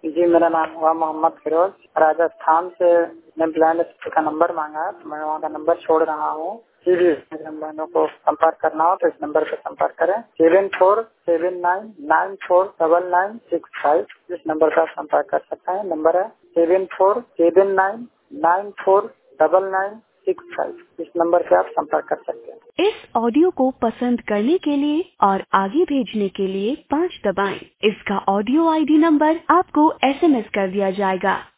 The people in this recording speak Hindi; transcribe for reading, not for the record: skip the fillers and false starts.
जी, मेरा नाम हुआ मोहम्मद फिरोज। राजस्थान से मैं ब्लाइंड स्कूल का नंबर मांगा है, तो मैं वहाँ का नंबर छोड़ रहा हूँ। जी जी, बहनों को संपर्क करना हो तो इस नंबर पर संपर्क करें 7479949965। इस नंबर पर आप संपर्क कर सकते हैं। नंबर है 7479949965। इस नंबर पे आप संपर्क कर सकते हैं। इस ऑडियो को पसंद करने के लिए और आगे भेजने के लिए 5 दबाएं। इसका ऑडियो आईडी नंबर आपको SMS कर दिया जाएगा।